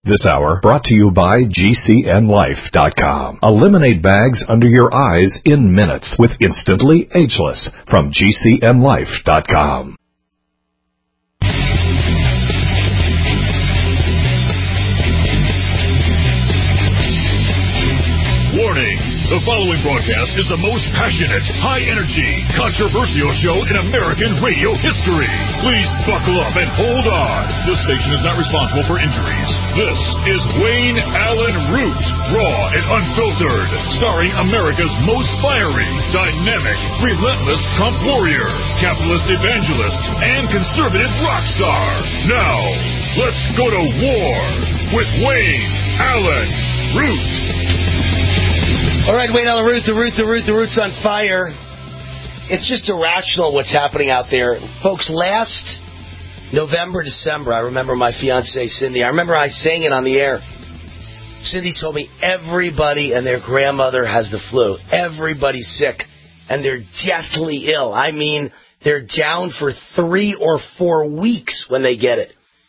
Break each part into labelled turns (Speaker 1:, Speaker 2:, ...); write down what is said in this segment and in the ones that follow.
Speaker 1: This hour brought to you by GCNLife.com. Eliminate bags under your eyes in minutes with Instantly Ageless from GCNLife.com.
Speaker 2: Warning. The following broadcast is the most passionate, high-energy, controversial show in American radio history. Please buckle up and hold on. This station is not responsible for injuries. This is Wayne Allen Root, raw and unfiltered, starring America's most fiery, dynamic, relentless Trump warrior, capitalist evangelist, and conservative rock star. Now, let's go to war with Wayne Allen Root.
Speaker 3: All right, Wayne Allen Root, the Root's on fire. It's just irrational what's happening out there. Folks, last November, December, I remember my fiancée, Cindy. I remember I sang it on the air. Cindy told me everybody and their grandmother has the flu. Everybody's sick, and they're deathly ill. I mean, they're down for 3 or 4 weeks when they get it.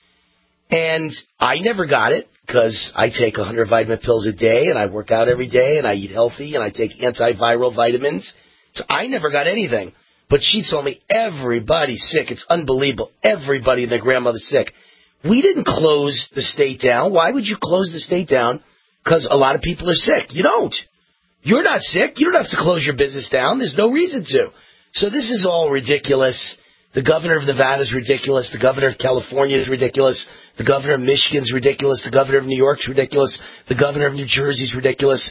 Speaker 3: And I never got it, because I take 100 vitamin pills a day, and I work out every day, and I eat healthy, and I take antiviral vitamins. So I never got anything. But she told me everybody's sick. It's unbelievable. Everybody and their grandmother's sick. We didn't close the state down. Why would you close the state down? Because a lot of people are sick. You don't. You're not sick. You don't have to close your business down. There's no reason to. So this is all ridiculous. The governor of Nevada is ridiculous. The governor of California is ridiculous. The governor of Michigan is ridiculous. The governor of New York is ridiculous. The governor of New Jersey is ridiculous.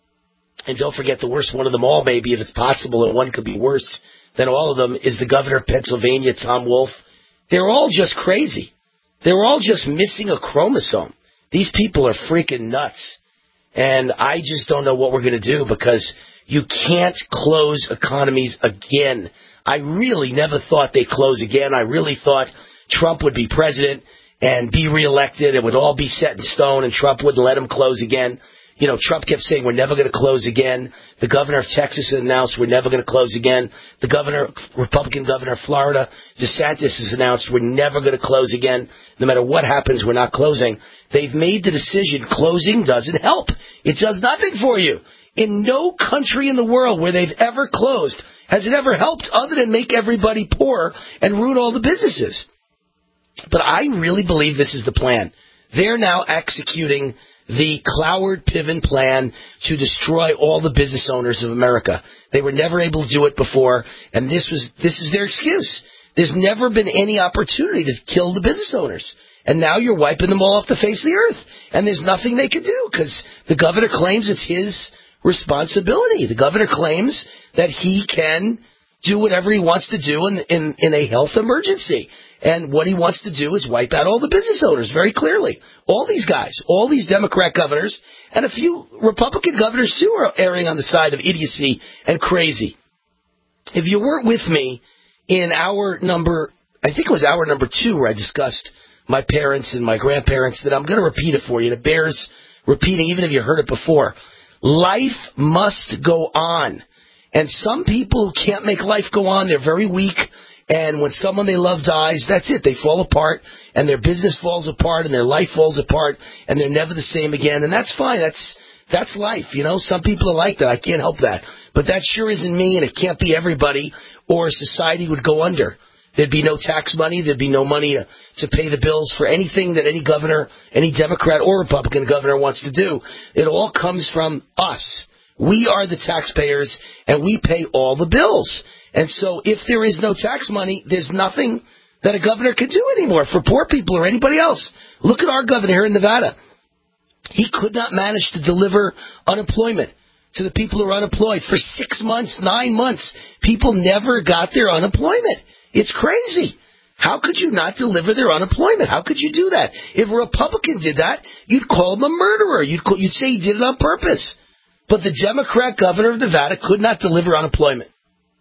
Speaker 3: And don't forget the worst one of them all, maybe, if it's possible, and one could be worse than all of them, is the governor of Pennsylvania, Tom Wolf. They're all just crazy. They're all just missing a chromosome. These people are freaking nuts. And I just don't know what we're going to do, because you can't close economies again. I really never thought they'd close again. I really thought Trump would be president and be reelected. It would all be set in stone, and Trump wouldn't let him close again. You know, Trump kept saying, we're never going to close again. The governor of Texas announced we're never going to close again. The Republican governor of Florida, DeSantis, has announced we're never going to close again. No matter what happens, we're not closing. They've made the decision closing doesn't help. It does nothing for you. In no country in the world where they've ever closed has it ever helped other than make everybody poor and ruin all the businesses. But I really believe this is the plan. They're now executing the Cloward-Piven plan to destroy all the business owners of America. They were never able to do it before, and this is their excuse. There's never been any opportunity to kill the business owners. And now you're wiping them all off the face of the earth. And there's nothing they can do, because the governor claims it's his responsibility. The governor claims that he can do whatever he wants to do in a health emergency. And what he wants to do is wipe out all the business owners very clearly. All these guys, all these Democrat governors, and a few Republican governors too are erring on the side of idiocy and crazy. If you weren't with me in hour number 2, where I discussed my parents and my grandparents, then I'm going to repeat it for you. It bears repeating even if you heard it before. Life must go on. And some people who can't make life go on, they're very weak. And when someone they love dies, that's it. They fall apart, and their business falls apart, and their life falls apart, and they're never the same again. And that's fine. That's life. You know, some people are like that. I can't help that. But that sure isn't me, and it can't be everybody, or society would go under. There'd be no tax money. There'd be no money to pay the bills for anything that any governor, any Democrat or Republican governor wants to do. It all comes from us. We are the taxpayers, and we pay all the bills. And so if there is no tax money, there's nothing that a governor can do anymore for poor people or anybody else. Look at our governor here in Nevada. He could not manage to deliver unemployment to the people who are unemployed for 6 months, 9 months. People never got their unemployment. It's crazy. How could you not deliver their unemployment? How could you do that? If a Republican did that, you'd call him a murderer. You'd say he did it on purpose. But the Democrat governor of Nevada could not deliver unemployment.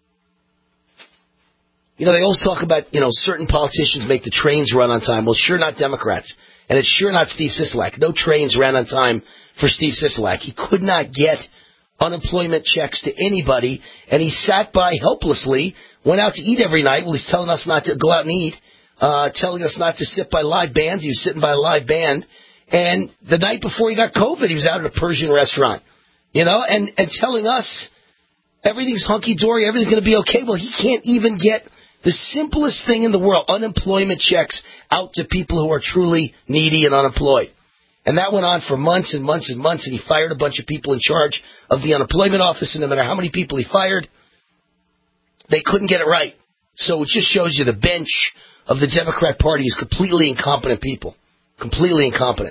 Speaker 3: You know, they always talk about, certain politicians make the trains run on time. Well, sure not Democrats. And it's sure not Steve Sisolak. No trains ran on time for Steve Sisolak. He could not get unemployment checks to anybody, and he sat by helplessly, went out to eat every night. Well, he's telling us not to go out and eat, telling us not to sit by live bands. He was sitting by a live band, And the night before he got COVID, he was out at a Persian restaurant, and telling us everything's hunky-dory, everything's going to be okay. Well, he can't even get the simplest thing in the world, unemployment checks, out to people who are truly needy and unemployed. And that went on for months and months and months, and he fired a bunch of people in charge of the unemployment office, and no matter how many people he fired, they couldn't get it right. So it just shows you the bench of the Democrat Party is completely incompetent people. Completely incompetent.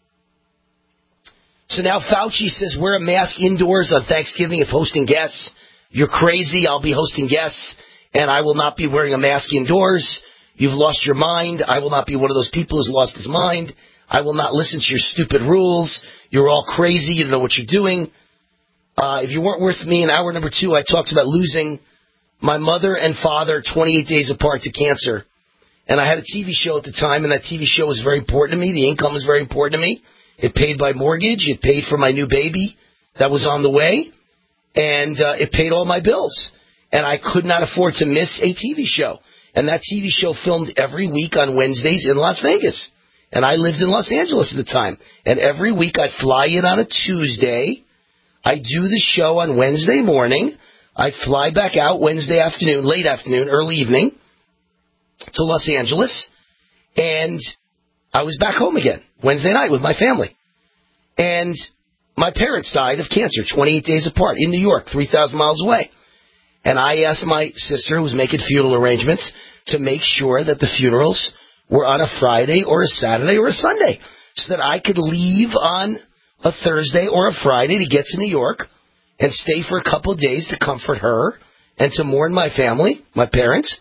Speaker 3: So now Fauci says wear a mask indoors on Thanksgiving if hosting guests. You're crazy. I'll be hosting guests, and I will not be wearing a mask indoors. You've lost your mind. I will not be one of those people who's lost his mind. I will not listen to your stupid rules. You're all crazy. You don't know what you're doing. If you weren't with me in hour number 2, I talked about losing my mother and father 28 days apart to cancer. And I had a TV show at the time, and that TV show was very important to me. The income was very important to me. It paid my mortgage. It paid for my new baby that was on the way. And it paid all my bills. And I could not afford to miss a TV show. And that TV show filmed every week on Wednesdays in Las Vegas. And I lived in Los Angeles at the time. And every week I'd fly in on a Tuesday. I'd do the show on Wednesday morning. I'd fly back out Wednesday afternoon, late afternoon, early evening to Los Angeles. And I was back home again Wednesday night with my family. And my parents died of cancer 28 days apart in New York, 3,000 miles away. And I asked my sister, who was making funeral arrangements, to make sure that the funerals were on a Friday or a Saturday or a Sunday so that I could leave on a Thursday or a Friday to get to New York and stay for a couple of days to comfort her and to mourn my family, my parents,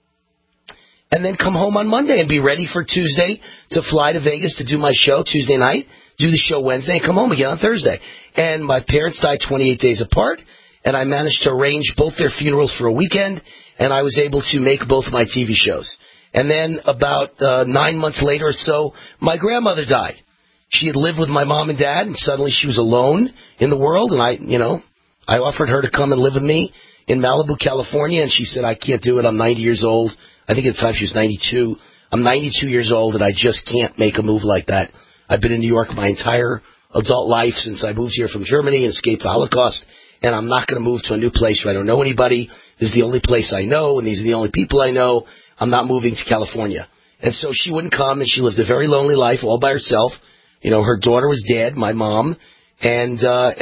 Speaker 3: and then come home on Monday and be ready for Tuesday to fly to Vegas to do my show Tuesday night, do the show Wednesday, and come home again on Thursday. And my parents died 28 days apart, and I managed to arrange both their funerals for a weekend, and I was able to make both my TV shows. And then about 9 months later or so, my grandmother died. She had lived with my mom and dad, and suddenly she was alone in the world, and I offered her to come and live with me in Malibu, California, and she said, I can't do it. I'm 90 years old. I think at the time she was 92. I'm 92 years old, and I just can't make a move like that. I've been in New York my entire adult life since I moved here from Germany and escaped the Holocaust, and I'm not going to move to a new place where I don't know anybody. This is the only place I know, and these are the only people I know. I'm not moving to California. And so she wouldn't come, and she lived a very lonely life all by herself. Her daughter was dead, my mom, and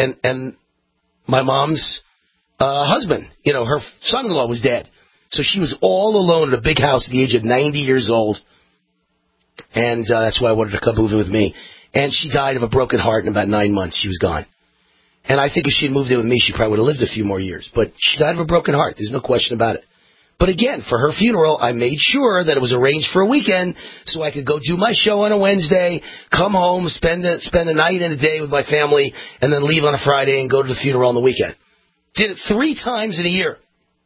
Speaker 3: my mom's husband, her son-in-law was dead. So she was all alone in a big house at the age of 90 years old. And that's why I wanted to come move in with me. And she died of a broken heart in about 9 months. She was gone. And I think if she had moved in with me, she probably would have lived a few more years. But she died of a broken heart. There's no question about it. But again, for her funeral, I made sure that it was arranged for a weekend so I could go do my show on a Wednesday, come home, spend a night and a day with my family, and then leave on a Friday and go to the funeral on the weekend. Did it 3 times in a year.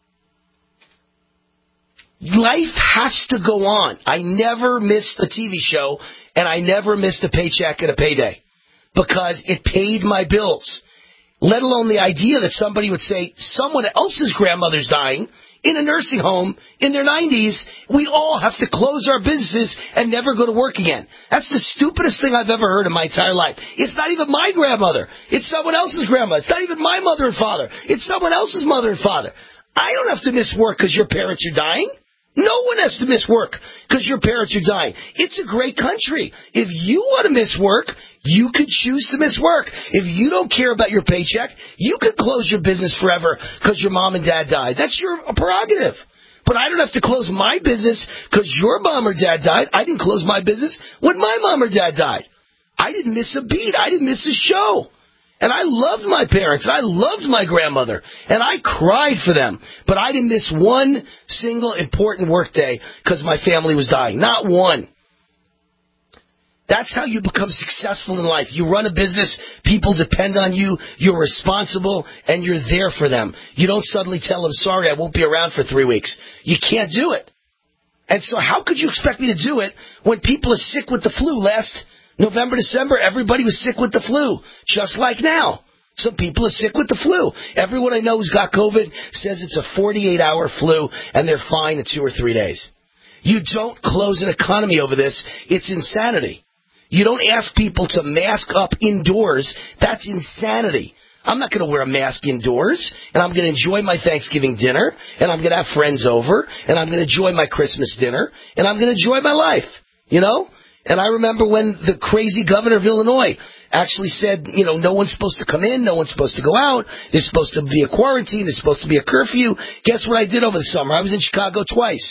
Speaker 3: Life has to go on. I never missed a TV show, and I never missed a paycheck and a payday because it paid my bills. Let alone the idea that somebody would say someone else's grandmother's dying in a nursing home in their 90s. We all have to close our businesses and never go to work again. That's the stupidest thing I've ever heard in my entire life. It's not even my grandmother. It's someone else's grandmother. It's not even my mother and father. It's someone else's mother and father. I don't have to miss work because your parents are dying. No one has to miss work because your parents are dying. It's a great country. If you want to miss work, you could choose to miss work. If you don't care about your paycheck, you could close your business forever because your mom and dad died. That's your prerogative. But I don't have to close my business because your mom or dad died. I didn't close my business when my mom or dad died. I didn't miss a beat. I didn't miss a show. And I loved my parents, and I loved my grandmother, and I cried for them. But I didn't miss one single important work day because my family was dying. Not one. That's how you become successful in life. You run a business, people depend on you, you're responsible, and you're there for them. You don't suddenly tell them, sorry, I won't be around for 3 weeks. You can't do it. And so how could you expect me to do it when people are sick with the flu? Last November, December, everybody was sick with the flu, just like now. Some people are sick with the flu. Everyone I know who's got COVID says it's a 48-hour flu, and they're fine in 2 or 3 days. You don't close an economy over this. It's insanity. You don't ask people to mask up indoors. That's insanity. I'm not going to wear a mask indoors, and I'm going to enjoy my Thanksgiving dinner, and I'm going to have friends over, and I'm going to enjoy my Christmas dinner, and I'm going to enjoy my life, you know? And I remember when the crazy governor of Illinois actually said, you know, no one's supposed to come in, no one's supposed to go out, there's supposed to be a quarantine, there's supposed to be a curfew. Guess what I did over the summer? I was in Chicago twice.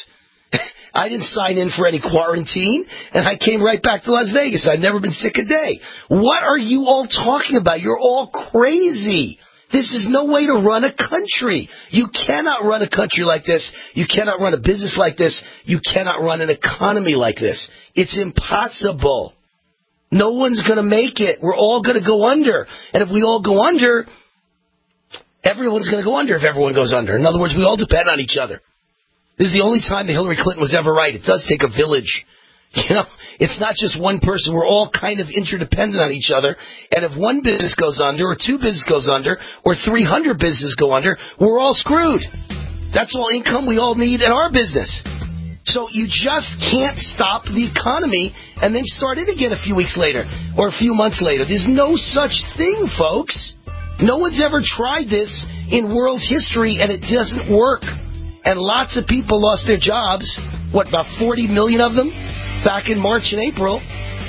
Speaker 3: I didn't sign in for any quarantine, and I came right back to Las Vegas. I've never been sick a day. What are you all talking about? You're all crazy. This is no way to run a country. You cannot run a country like this. You cannot run a business like this. You cannot run an economy like this. It's impossible. No one's going to make it. We're all going to go under. And if we all go under, everyone's going to go under if everyone goes under. In other words, we all depend on each other. This is the only time that Hillary Clinton was ever right. It does take a village. You know, it's not just one person. We're all kind of interdependent on each other. And if one business goes under, or two businesses goes under, or 300 businesses go under, we're all screwed. That's all income we all need in our business. So you just can't stop the economy and then start it again a few weeks later or a few months later. There's no such thing, folks. No one's ever tried this in world history, and it doesn't work. And lots of people lost their jobs, about 40 million of them, back in March and April.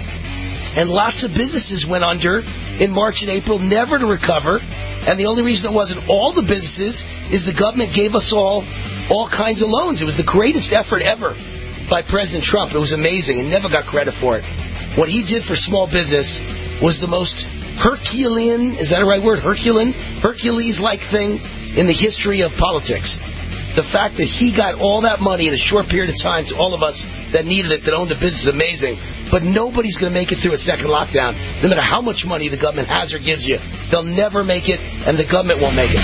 Speaker 3: And lots of businesses went under in March and April, never to recover. And the only reason it wasn't all the businesses is the government gave us all kinds of loans. It was the greatest effort ever by President Trump. It was amazing and never got credit for it. What he did for small business was the most Herculean, is that a right word? Hercules-like thing in the history of politics. The fact that he got all that money in a short period of time to all of us that needed it, that owned a business, is amazing. But nobody's going to make it through a second lockdown, no matter how much money the government has or gives you. They'll never make it, and the government won't make it.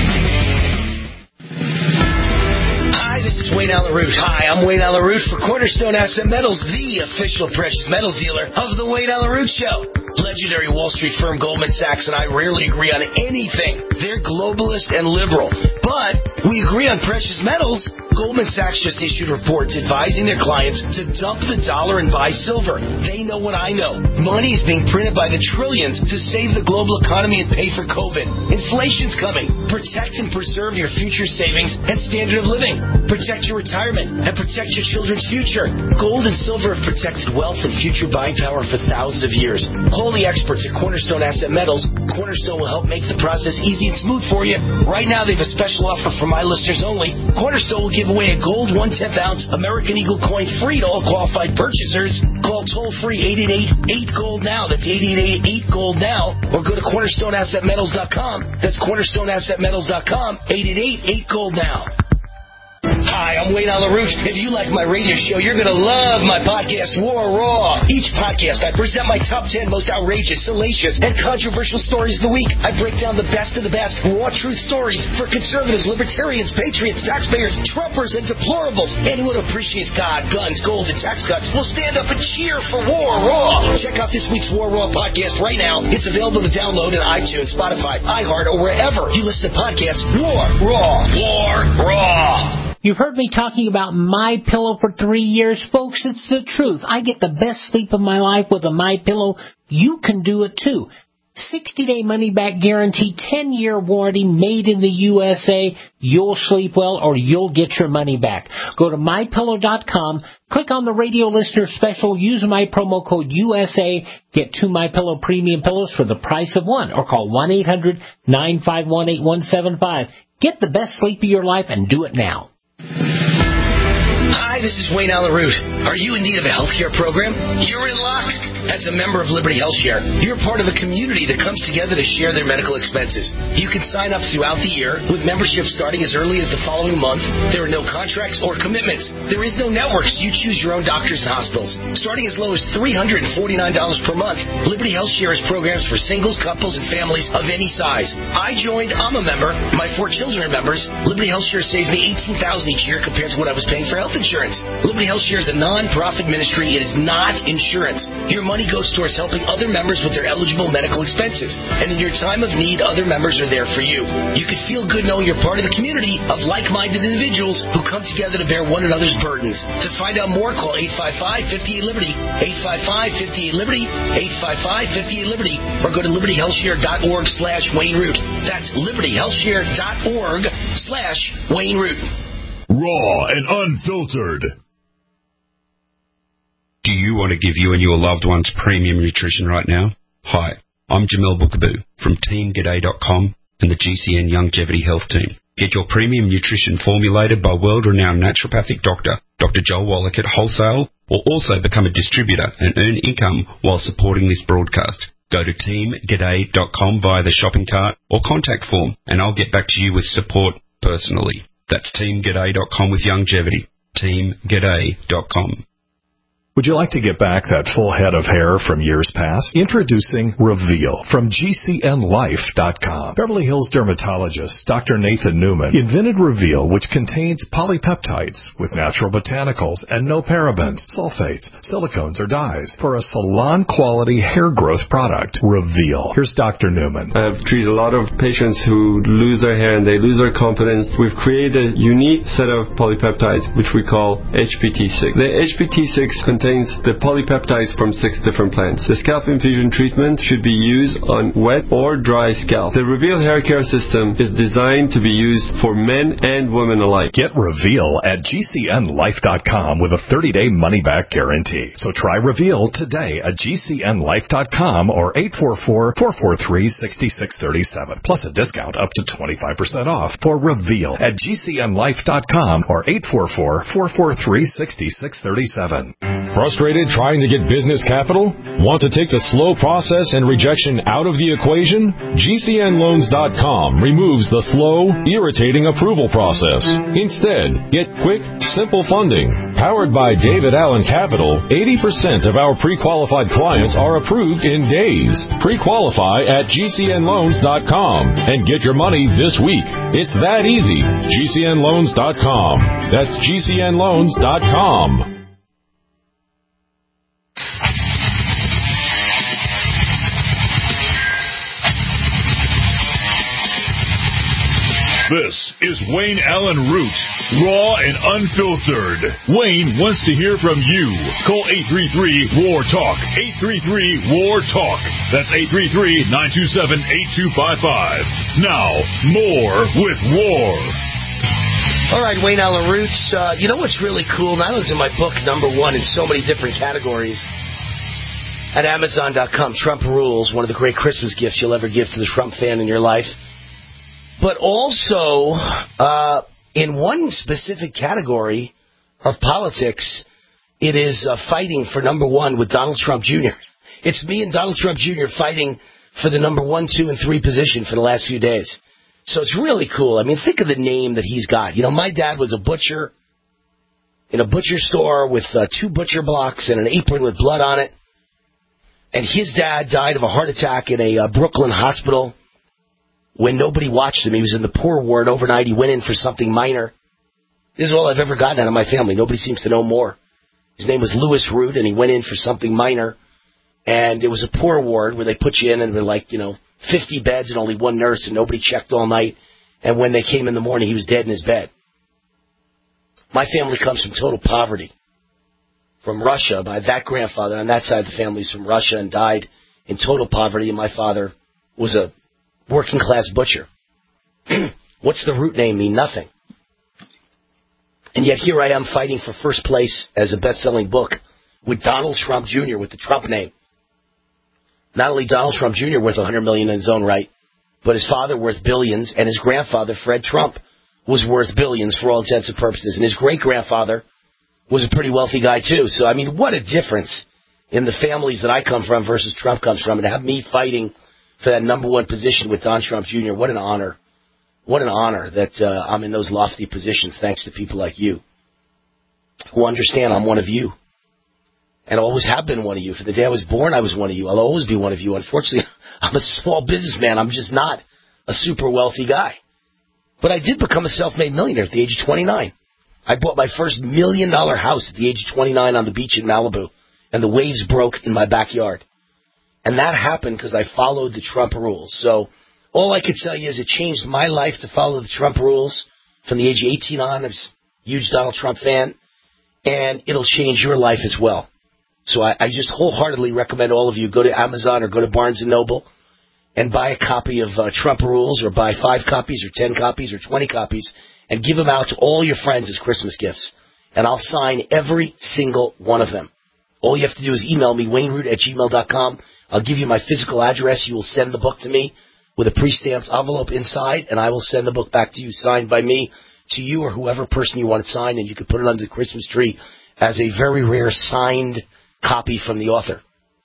Speaker 3: Hi, this is Wayne Allyn Root. Hi, I'm Wayne Allyn Root for Cornerstone Asset Metals, the official precious metals dealer of the Wayne Allyn Root Show. Legendary Wall Street firm Goldman Sachs and I rarely agree on anything. They're globalist and liberal. But we agree on precious metals. Goldman Sachs just issued reports advising their clients to dump the dollar and buy silver. They know what I know. Money is being printed by the trillions to save the global economy and pay for COVID. Inflation's coming. Protect and preserve your future savings and standard of living. Protect your retirement and protect your children's future. Gold and silver have protected wealth and future buying power for thousands of years. Call the experts at Cornerstone Asset Metals. Cornerstone will help make the process easy and smooth for you. Right now, they have a special offer for my listeners only. Cornerstone will give away a gold 1/10 ounce American Eagle coin free to all qualified purchasers. Call toll-free 888-8-GOLD now. That's 888-8-GOLD now. Or go to CornerstoneAssetMetals.com. That's CornerstoneAssetMetals.com. 888-8-GOLD now. Hi, I'm Wayne Allyn Root. If you like my radio show, you're going to love my podcast, War Raw. Each podcast, I present my top 10 most outrageous, salacious, and controversial stories of the week. I break down the best of the best raw truth stories for conservatives, libertarians, patriots, taxpayers, Trumpers, and deplorables. Anyone who appreciates God, guns, gold, and tax cuts will stand up and cheer for War Raw. Check out this week's War Raw podcast right now. It's available to download in iTunes, Spotify, iHeart, or wherever you listen to podcasts. War Raw. War Raw.
Speaker 4: You've heard me talking about MyPillow for 3 years, folks. It's the truth. I get the best sleep of my life with a MyPillow. You can do it too. 60-day money-back guarantee, 10-year warranty, made in the USA. You'll sleep well or you'll get your money back. Go to MyPillow.com, click on the radio listener special, use my promo code USA, get 2 MyPillow premium pillows for the price of one, or call 1-800-951-8175. Get the best sleep of your life and do it now.
Speaker 3: Hi, this is Wayne Allyn Root. Are you in need of a healthcare program? You're in luck. As a member of Liberty HealthShare, you're part of a community that comes together to share their medical expenses. You can sign up throughout the year with membership starting as early as the following month. There are no contracts or commitments. There is no network, so you choose your own doctors and hospitals. Starting as low as $349 per month, Liberty HealthShare has programs for singles, couples, and families of any size. I joined. I'm a member. My 4 children are members. Liberty HealthShare saves me $18,000 each year compared to what I was paying for health insurance. insurance. Liberty HealthShare is a non-profit ministry. It is not insurance. Your money goes towards helping other members with their eligible medical expenses. And in your time of need, other members are there for you. You can feel good knowing you're part of the community of like-minded individuals who come together to bear one another's burdens. To find out more, call 855-58-LIBERTY, 855-58-LIBERTY, 855-58-LIBERTY, or go to libertyhealthshare.org/Wayne Root. That's libertyhealthshare.org/Wayne Root.
Speaker 2: Raw and unfiltered.
Speaker 5: Do you want to give you and your loved ones premium nutrition right now? Hi, I'm Jamel Bookaboo from TeamGaday.com and the GCN Longevity Health Team. Get your premium nutrition formulated by world-renowned naturopathic doctor, Dr. Joel Wallach at Wholesale, or also become a distributor and earn income while supporting this broadcast. Go to TeamGaday.com via the shopping cart or contact form, and I'll get back to you with support personally. That's TeamGaday.com with longevity. TeamGaday.com.
Speaker 1: Would you like to get back that full head of hair from years past? Introducing Reveal from GCNLife.com. Beverly Hills dermatologist Dr. Nathan Newman invented Reveal, which contains polypeptides with natural botanicals and no parabens, sulfates, silicones, or dyes for a salon-quality hair growth product. Reveal. Here's Dr. Newman.
Speaker 6: I've treated a lot of patients who lose their hair and they lose their confidence. We've created a unique set of polypeptides, which we call HPT6. The HPT6 contains the polypeptides from 6 different plants. The scalp infusion treatment should be used on wet or dry scalp. The Reveal hair care system is designed to be used for men and women alike.
Speaker 1: Get Reveal at GCNLife.com with a 30-day money-back guarantee. So try Reveal today at GCNLife.com or 844-443-6637. Plus a discount up to 25% off for Reveal at GCNLife.com or 844-443-6637.
Speaker 7: Frustrated trying to get business capital? Want to take the slow process and rejection out of the equation? GCNLoans.com removes the slow, irritating approval process. Instead, get quick, simple funding. Powered by David Allen Capital, 80% of our pre-qualified clients are approved in days. Pre-qualify at GCNLoans.com and get your money this week. It's that easy. GCNLoans.com. That's GCNLoans.com.
Speaker 2: This is Wayne Allen Root, raw and unfiltered. Wayne wants to hear from you. Call 833-WAR-TALK, 833-WAR-TALK. That's 833-927-8255. Now, more with War.
Speaker 3: All right, Wayne Allen Roots. You know what's really cool? Not only is my book #1 in so many different categories at Amazon.com, Trump Rules, one of the great Christmas gifts you'll ever give to the Trump fan in your life. But also, in one specific category of politics, it is fighting for #1 with Donald Trump Jr. It's me and Donald Trump Jr. fighting for the #1, 2, and 3 position for the last few days. So it's really cool. I mean, think of the name that he's got. You know, my dad was a butcher in a butcher store with 2 butcher blocks and an apron with blood on it. And his dad died of a heart attack in a Brooklyn hospital. When nobody watched him, he was in the poor ward overnight. He went in for something minor. This is all I've ever gotten out of my family. Nobody seems to know more. His name was Louis Root, and he went in for something minor. And it was a poor ward where they put you in, and they're like, 50 beds and only 1 nurse, and nobody checked all night. And when they came in the morning, he was dead in his bed. My family comes from total poverty. From Russia, by that grandfather on that side of the family is from Russia and died in total poverty, and my father was a working-class butcher. What's the root name mean? Nothing. And yet here I am fighting for first place as a best-selling book with Donald Trump Jr. with the Trump name. Not only Donald Trump Jr. worth $100 million in his own right, but his father worth billions, and his grandfather, Fred Trump, was worth billions for all intents and purposes. And his great-grandfather was a pretty wealthy guy, too. So, I mean, what a difference in the families that I come from versus Trump comes from. And to have me fighting for that #1 position with Don Trump Jr., what an honor. What an honor that I'm in those lofty positions thanks to people like you who understand I'm one of you. And I always have been one of you. For the day I was born, I was one of you. I'll always be one of you. Unfortunately, I'm a small businessman. I'm just not a super wealthy guy. But I did become a self-made millionaire at the age of 29. I bought my first $1 million house at the age of 29 on the beach in Malibu, and the waves broke in my backyard. And that happened because I followed the Trump rules. So all I could tell you is it changed my life to follow the Trump rules from the age of 18 on. I was a huge Donald Trump fan, and it'll change your life as well. So I just wholeheartedly recommend all of you go to Amazon or go to Barnes & Noble and buy a copy of Trump Rules, or buy 5 copies or 10 copies or 20 copies and give them out to all your friends as Christmas gifts. And I'll sign every single one of them. All you have to do is email me, wayneroot@gmail.com. I'll give you my physical address. You will send the book to me with a pre-stamped envelope inside, and I will send the book back to you, signed by me, to you or whoever person you want it signed, and you can put it under the Christmas tree as a very rare signed copy from the author.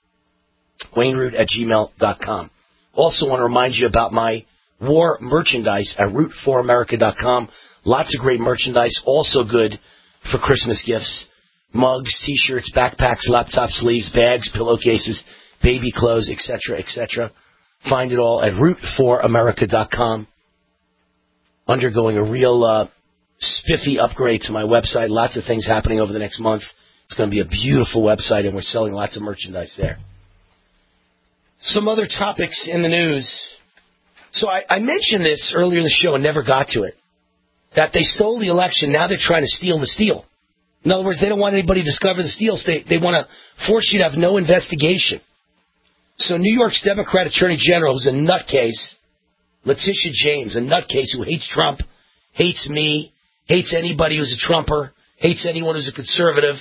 Speaker 3: wayneroot@gmail.com. Also want to remind you about my war merchandise at root4america.com. Lots of great merchandise, also good for Christmas gifts. Mugs, T-shirts, backpacks, laptop sleeves, bags, pillowcases, baby clothes, etc., etc. Find it all at root4america.com. Undergoing a real spiffy upgrade to my website. Lots of things happening over the next month. It's going to be a beautiful website, and we're selling lots of merchandise there. Some other topics in the news. So I mentioned this earlier in the show and never got to it, that they stole the election. Now they're trying to steal the steal. In other words, they don't want anybody to discover the steals. They want to force you to have no investigation. So New York's Democrat Attorney General, who's a nutcase, Letitia James, a nutcase who hates Trump, hates me, hates anybody who's a Trumper, hates anyone who's a conservative,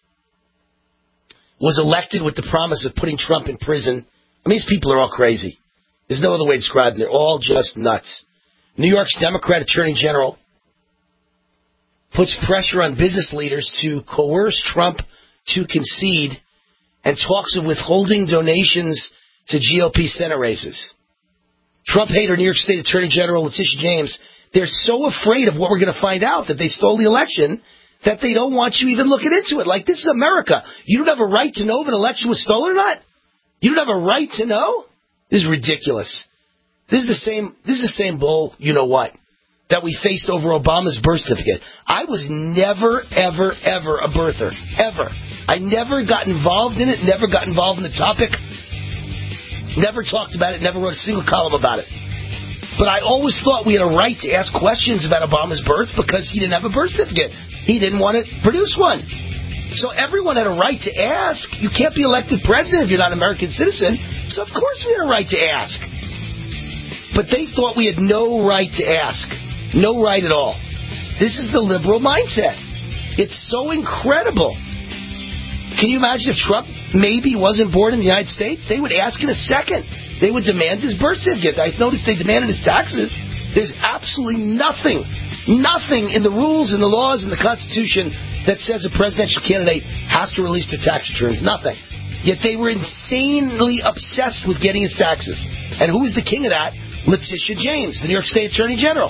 Speaker 3: was elected with the promise of putting Trump in prison. I mean, these people are all crazy. There's no other way to describe them. They're all just nuts. New York's Democrat Attorney General puts pressure on business leaders to coerce Trump to concede and talks of withholding donations to GOP Senate races. Trump hater New York State Attorney General Letitia James, they're so afraid of what we're going to find out, that they stole the election, that they don't want you even looking into it. Like, this is America. You don't have a right to know if an election was stolen or not? You don't have a right to know? This is ridiculous. This is the same bull, you know what, that we faced over Obama's birth certificate. I was never, ever, ever a birther. Ever. I never got involved in it, never got involved in the topic, never talked about it, never wrote a single column about it. But I always thought we had a right to ask questions about Obama's birth because he didn't have a birth certificate. He didn't want to produce one. So everyone had a right to ask. You can't be elected president if you're not an American citizen. So of course we had a right to ask. But they thought we had no right to ask. No right at all. This is the liberal mindset. It's so incredible. Can you imagine if Trump maybe wasn't born in the United States? They would ask in a second. They would demand his birth certificate. I noticed they demanded his taxes. There's absolutely nothing in the rules and the laws and the Constitution that says a presidential candidate has to release their tax returns. Nothing. Yet they were insanely obsessed with getting his taxes. And who was the king of that? Letitia James, the New York State Attorney General.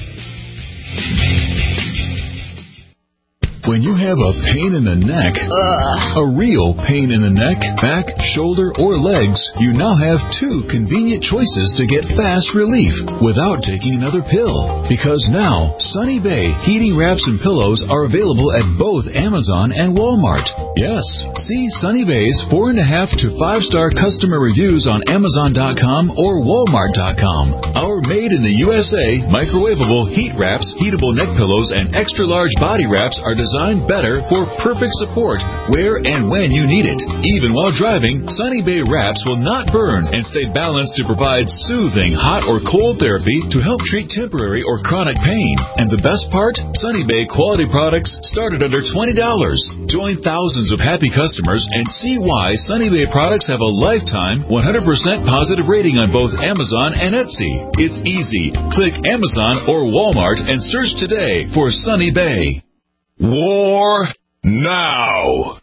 Speaker 2: When you have a pain in the neck, a real pain in the neck, back, shoulder, or legs, you now have 2 convenient choices to get fast relief without taking another pill. Because now, Sunny Bay heating wraps and pillows are available at both Amazon and Walmart. Yes, see Sunny Bay's 4.5 to 5-star customer reviews on Amazon.com or Walmart.com. Our made in the USA microwavable heat wraps, heatable neck pillows, and extra large body wraps are designed better for perfect support where and when you need it. Even while driving, Sunny Bay wraps will not burn and stay balanced to provide soothing hot or cold therapy to help treat temporary or chronic pain. And the best part? Sunny Bay quality products start at under $20. Join thousands of happy customers and see why Sunny Bay products have a lifetime 100% positive rating on both Amazon and Etsy. It's easy. Click Amazon or Walmart and search today for Sunny Bay.
Speaker 1: War now.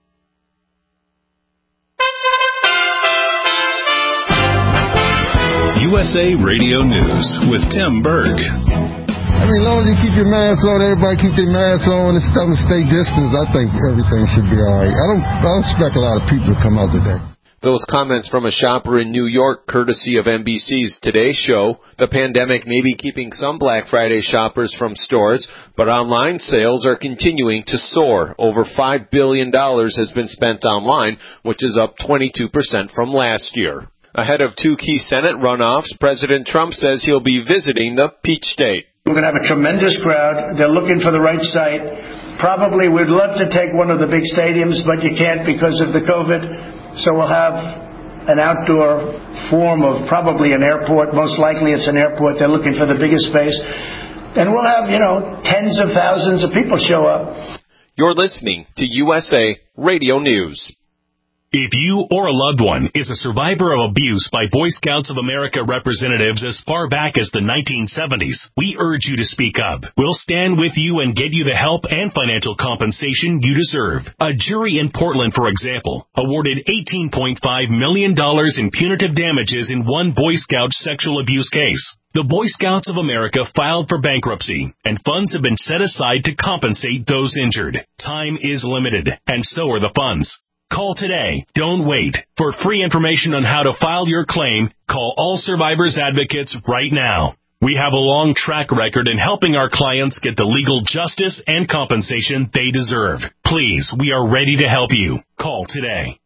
Speaker 1: USA Radio News with Tim Berg.
Speaker 8: I mean, as long as you keep your mask on, everybody keep their masks on and stuff and stay distance, I think everything should be all right. I don't expect a lot of people to come out today.
Speaker 9: Those comments from a shopper in New York, courtesy of NBC's Today Show. The pandemic may be keeping some Black Friday shoppers from stores, but online sales are continuing to soar. Over $5 billion has been spent online, which is up 22% from last year. Ahead of 2 key Senate runoffs, President Trump says he'll be visiting the Peach State.
Speaker 10: We're going to have a tremendous crowd. They're looking for the right site. Probably we'd love to take one of the big stadiums, but you can't because of the COVID. So we'll have an outdoor form of probably an airport. Most likely it's an airport. They're looking for the biggest space. And we'll have, tens of thousands of people show up.
Speaker 9: You're listening to USA Radio News.
Speaker 11: If you or a loved one is a survivor of abuse by Boy Scouts of America representatives as far back as the 1970s, we urge you to speak up. We'll stand with you and get you the help and financial compensation you deserve. A jury in Portland, for example, awarded $18.5 million in punitive damages in one Boy Scout sexual abuse case. The Boy Scouts of America filed for bankruptcy, and funds have been set aside to compensate those injured. Time is limited, and so are the funds. Call today. Don't wait. For free information on how to file your claim, call All Survivors Advocates right now. We have a long track record in helping our clients get the legal justice and compensation they deserve. Please, we are ready to help you. Call today.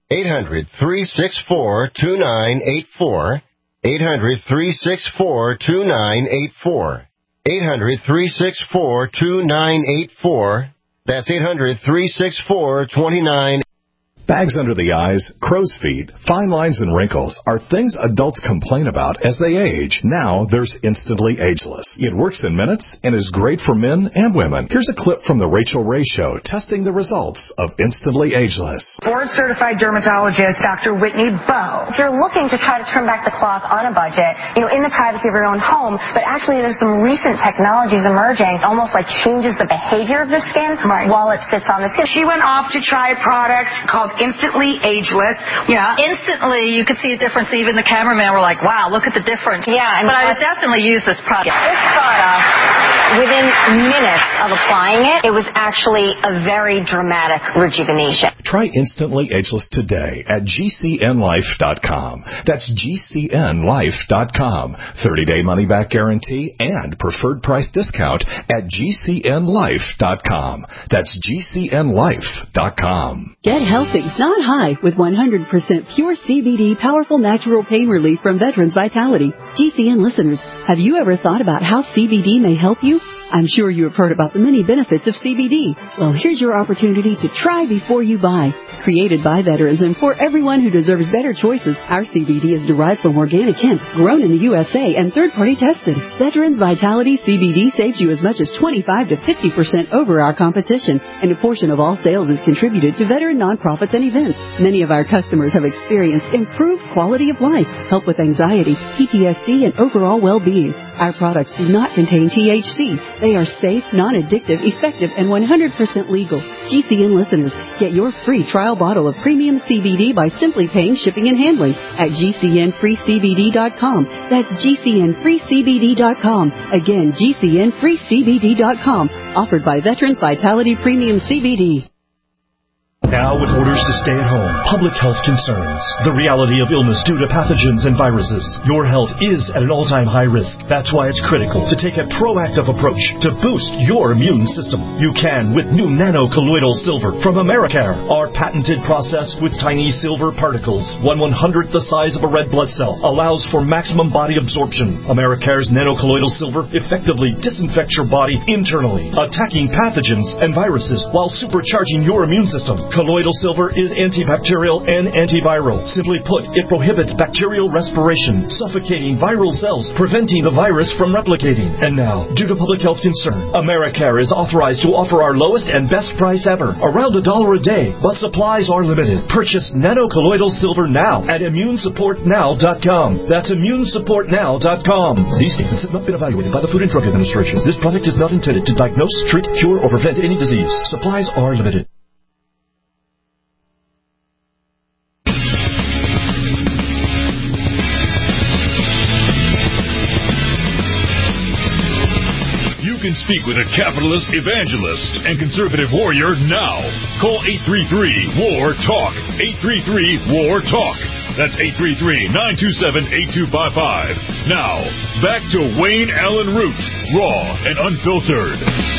Speaker 12: 800-364-2984. 800-364-2984. 800-364-2984. That's 800-364-2984.
Speaker 1: Bags under the eyes, crow's feet, fine lines, and wrinkles are things adults complain about as they age. Now there's Instantly Ageless. It works in minutes and is great for men and women. Here's a clip from the Rachel Ray Show testing the results of Instantly Ageless.
Speaker 13: Board-certified dermatologist Dr. Whitney Bowe.
Speaker 14: If you're looking to try to turn back the clock on a budget, in the privacy of your own home, but actually there's some recent technologies emerging, almost like changes the behavior of the skin while it sits on the skin.
Speaker 13: She went off to try a product called Instantly Ageless. Yeah. Instantly, you could see a difference. Even the cameraman were like, wow, look at the difference.
Speaker 14: Yeah.
Speaker 13: But I would definitely use this product.
Speaker 14: This product, within minutes of applying it, it was actually a very dramatic rejuvenation.
Speaker 1: Try Instantly Ageless today at GCNlife.com. That's GCNlife.com. 30-day money-back guarantee and preferred price discount at GCNlife.com. That's GCNlife.com.
Speaker 15: Get healthy, not high, with 100% pure CBD powerful natural pain relief from Veterans Vitality. GCN listeners, have you ever thought about how CBD may help you? I'm sure you have heard about the many benefits of CBD. Well, here's your opportunity to try before you buy. Created by veterans and for everyone who deserves better choices, our CBD is derived from organic hemp, grown in the USA, and third-party tested. Veterans Vitality CBD saves you as much as 25 to 50% over our competition, and a portion of all sales is contributed to veteran nonprofits and events. Many of our customers have experienced improved quality of life, help with anxiety, PTSD, and overall well-being. Our products do not contain THC. They are safe, non-addictive, effective, and 100% legal. GCN listeners, get your free trial bottle of premium CBD by simply paying shipping and handling at GCNFreeCBD.com. That's GCNFreeCBD.com. Again, GCNFreeCBD.com. Offered by Veterans Vitality Premium CBD.
Speaker 16: Now, with orders to stay at home, public health concerns, the reality of illness due to pathogens and viruses, your health is at an all-time high risk. That's why it's critical to take a proactive approach to boost your immune system. You can with new nano-colloidal silver from Americare. Our patented process with tiny silver particles, 1/100th the size of a red blood cell, allows for maximum body absorption. Americare's nano-colloidal silver effectively disinfects your body internally, attacking pathogens and viruses while supercharging your immune system. Colloidal silver is antibacterial and antiviral. Simply put, it prohibits bacterial respiration, suffocating viral cells, preventing the virus from replicating. And now, due to public health concern, Americare is authorized to offer our lowest and best price ever, around $1 a day, but supplies are limited. Purchase nano-colloidal silver now at ImmuneSupportNow.com. That's ImmuneSupportNow.com. These statements have not been evaluated by the Food and Drug Administration. This product is not intended to diagnose, treat, cure, or prevent any disease. Supplies are limited.
Speaker 2: You can speak with a capitalist evangelist and conservative warrior now. Call 833-WAR-TALK. 833-WAR-TALK. That's 833-927-8255. Now, back to Wayne Allyn Root, raw and unfiltered.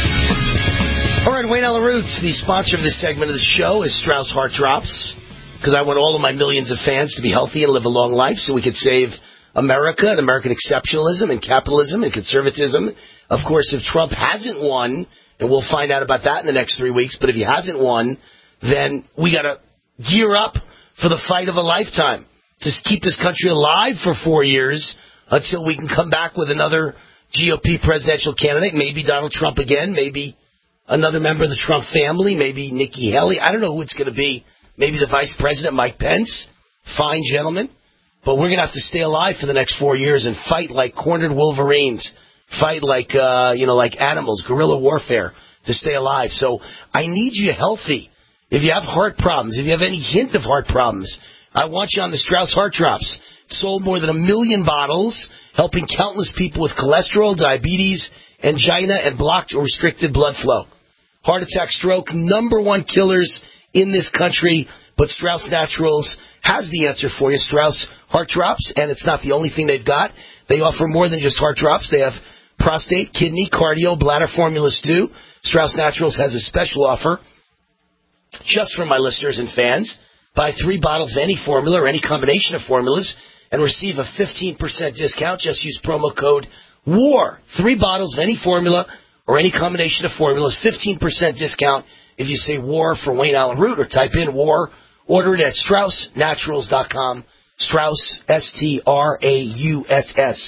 Speaker 3: All right, Wayne Allyn Root, the sponsor of this segment of the show is Strauss Heart Drops, because I want all of my millions of fans to be healthy and live a long life so we could save America and American exceptionalism and capitalism and conservatism. Of course, if Trump hasn't won, and we'll find out about that in the next 3 weeks, but if he hasn't won, then we got to gear up for the fight of a lifetime to keep this country alive for 4 years until we can come back with another GOP presidential candidate, maybe Donald Trump again, maybe another member of the Trump family, maybe Nikki Haley. I don't know who it's going to be. Maybe the Vice President, Mike Pence. Fine gentleman. But we're going to have to stay alive for the next 4 years and fight like cornered wolverines. Fight like, like animals, guerrilla warfare to stay alive. So I need you healthy. If you have heart problems, if you have any hint of heart problems, I want you on the Strauss Heart Drops. Sold more than 1 million bottles, helping countless people with cholesterol, diabetes, angina, and blocked or restricted blood flow. Heart attack, stroke, #1 killers in this country, but Strauss Naturals has the answer for you. Strauss Heart Drops, and it's not the only thing they've got. They offer more than just heart drops. They have prostate, kidney, cardio, bladder formulas too. Strauss Naturals has a special offer just for my listeners and fans. Buy 3 bottles of any formula or any combination of formulas and receive a 15% discount. Just use promo code WAR. 3 bottles of any formula or any combination of formulas, 15% discount if you say WAR for Wayne Allyn Root or type in WAR. Order it at StraussNaturals.com. Strauss, S-T-R-A-U-S-S.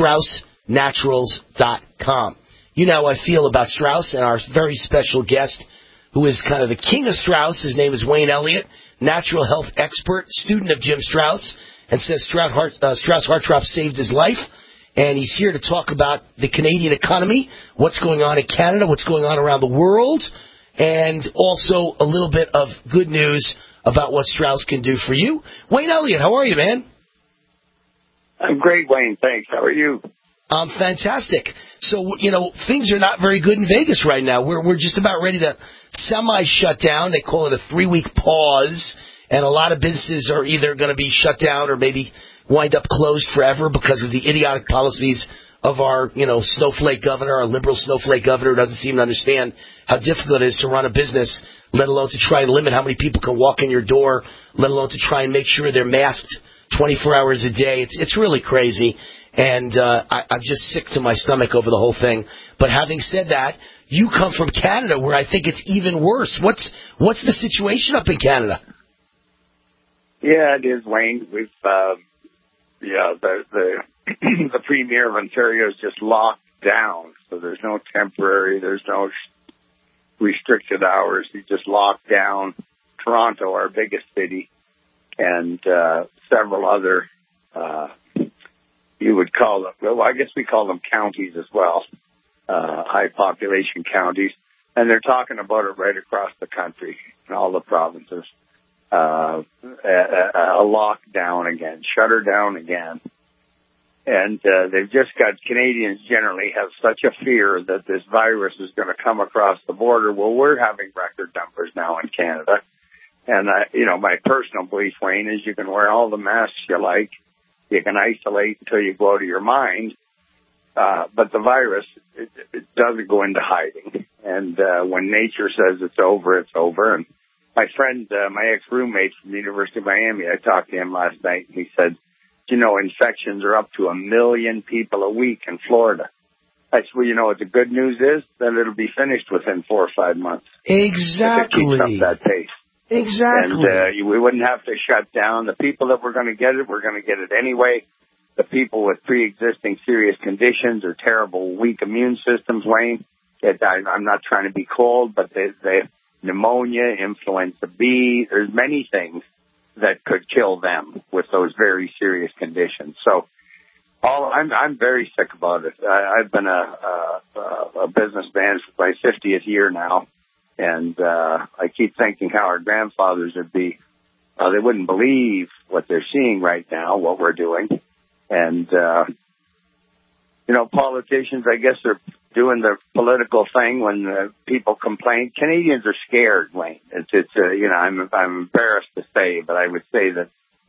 Speaker 3: StraussNaturals.com. You know how I feel about Strauss and our very special guest, who is kind of the king of Strauss. His name is Wayne Elliott, natural health expert, student of Jim Strauss, and says Strauss Heart Drops saved his life. And he's here to talk about the Canadian economy, what's going on in Canada, what's going on around the world, and also a little bit of good news about what Strauss can do for you. Wayne Elliott, how are you, man?
Speaker 17: I'm great, Wayne. Thanks. How are you?
Speaker 3: I'm fantastic. So, things are not very good in Vegas right now. We're just about ready to semi-shut down. They call it a 3-week pause, and a lot of businesses are either going to be shut down or maybe wind up closed forever because of the idiotic policies of our, snowflake governor, our liberal snowflake governor, who doesn't seem to understand how difficult it is to run a business, let alone to try and limit how many people can walk in your door, let alone to try and make sure they're masked 24 hours a day. It's really crazy, and I'm just sick to my stomach over the whole thing. But having said that, you come from Canada, where I think it's even worse. What's the situation up in Canada?
Speaker 17: Yeah, it is, Wayne. We've the Premier of Ontario is just locked down, so there's no temporary, there's no restricted hours. He just locked down Toronto, our biggest city, and several other, you would call them, well, I guess we call them counties as well, high population counties, and they're talking about it right across the country in all the provinces. A lockdown again, shutter down again. And they've just got, Canadians generally have such a fear that this virus is going to come across the border. Well, we're having record numbers now in Canada. And, my personal belief, Wayne, is you can wear all the masks you like. You can isolate until you go out of your mind. But the virus, it doesn't go into hiding. And when nature says it's over, it's over. And my friend, my ex-roommate from the University of Miami, I talked to him last night, and he said, infections are up to 1 million people a week in Florida. I said, well, what the good news is? That it'll be finished within 4 or 5 months.
Speaker 3: Exactly.
Speaker 17: If it keeps up that pace.
Speaker 3: Exactly.
Speaker 17: And we wouldn't have to shut down. The people that were going to get it, we're going to get it anyway. The people with pre-existing serious conditions or terrible, weak immune systems, Wayne, I'm not trying to be cold, but they pneumonia, influenza B, there's many things that could kill them with those very serious conditions. So I'm very sick about it. I've been a businessman for my 50th year now, and I keep thinking how our grandfathers would be. They wouldn't believe what they're seeing right now, what we're doing. And, politicians, I guess, are doing the political thing when people complain. Canadians are scared, Wayne. I'm embarrassed to say, but I would say that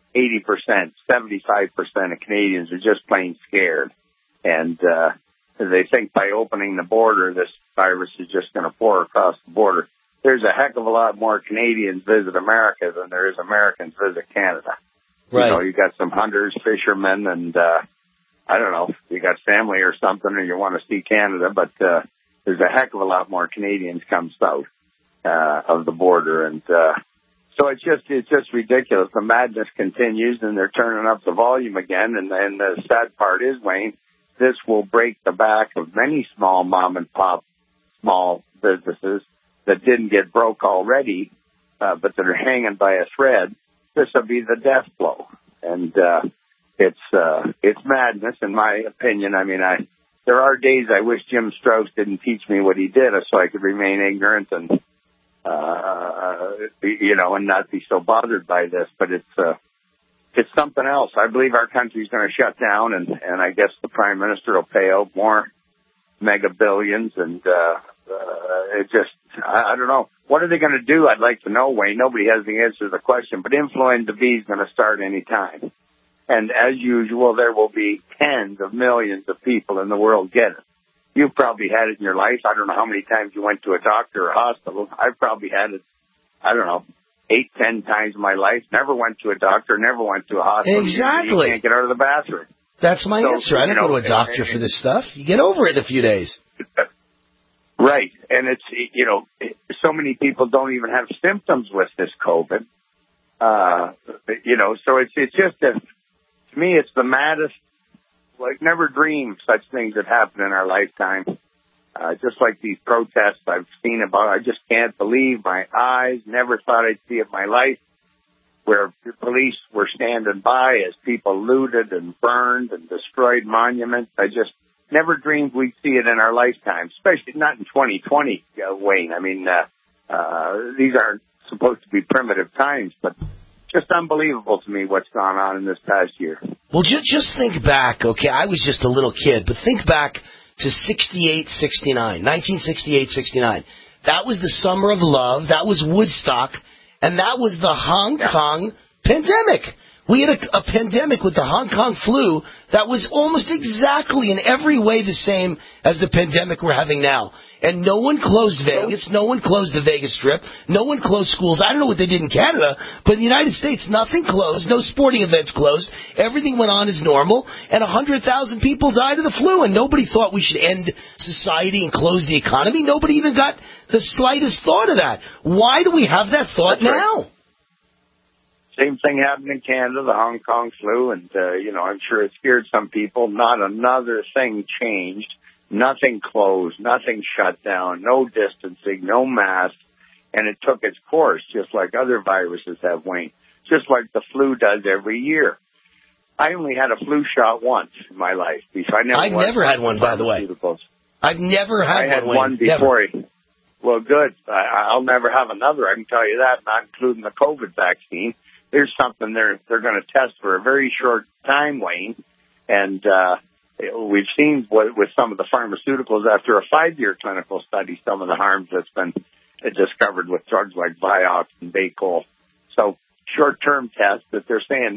Speaker 17: 80%, 75% of Canadians are just plain scared. And they think by opening the border, this virus is just going to pour across the border. There's a heck of a lot more Canadians visit America than there is Americans visit Canada.
Speaker 3: Right.
Speaker 17: You know, you got some hunters, fishermen, and I don't know, you got family or something, or you want to see Canada, but there's a heck of a lot more Canadians come south of the border, and so it's just ridiculous. The madness continues, and they're turning up the volume again. And the sad part is, Wayne, this will break the back of many small mom and pop small businesses that didn't get broke already, but that are hanging by a thread. This will be the death blow, and it's madness, in my opinion. I mean, there are days I wish Jim Strauss didn't teach me what he did, so I could remain ignorant and and not be so bothered by this. But it's something else. I believe our country's going to shut down, and I guess the Prime Minister will pay out more mega billions, and I don't know. What are they going to do? I'd like to know, Wayne. Nobody has the answer to the question, but influenza B is going to start any time. And as usual, there will be tens of millions of people in the world get it. You've probably had it in your life. I don't know how many times you went to a doctor or hospital. I've probably had it, 8, 10 times in my life. Never went to a doctor, never went to a hospital.
Speaker 3: Exactly.
Speaker 17: You can't get out of the bathroom.
Speaker 3: That's my answer. I don't go to a doctor for this stuff. You get over it in a few days.
Speaker 17: Right. And it's, so many people don't even have symptoms with this COVID. So it's just to me, it's the maddest. Like, never dreamed such things had happened in our lifetime. Just like these protests I've seen about, I just can't believe my eyes. Never thought I'd see it in my life, where the police were standing by as people looted and burned and destroyed monuments. I just never dreamed we'd see it in our lifetime, especially not in 2020, Wayne. I mean, these aren't supposed to be primitive times, but just unbelievable to me what's gone on in this past year.
Speaker 3: Well, just think back, okay? I was just a little kid, but think back to 1968, 69. That was the summer of love. That was Woodstock. And that was the Hong Kong pandemic. We had a pandemic with the Hong Kong flu that was almost exactly in every way the same as the pandemic we're having now. And no one closed Vegas. No one closed the Vegas Strip. No one closed schools. I don't know what they did in Canada, but in the United States, nothing closed. No sporting events closed. Everything went on as normal. And 100,000 people died of the flu. And nobody thought we should end society and close the economy. Nobody even got the slightest thought of that. Why do we have that thought now?
Speaker 17: Same thing happened in Canada, the Hong Kong flu. And, I'm sure it scared some people. Not another thing changed. Nothing closed, nothing shut down, no distancing, no masks, and it took its course, just like other viruses have, Wayne, just like the flu does every year. I only had a flu shot once in my life.
Speaker 3: I've never had one, by the way. I've never had one.
Speaker 17: I had one before. Well, good. I'll never have another, I can tell you that, not including the COVID vaccine. There's something they're going to test for a very short time, Wayne, and we've seen with some of the pharmaceuticals after a 5-year clinical study, some of the harms that's been discovered with drugs like Vioxx and Baycol. So short-term tests that they're saying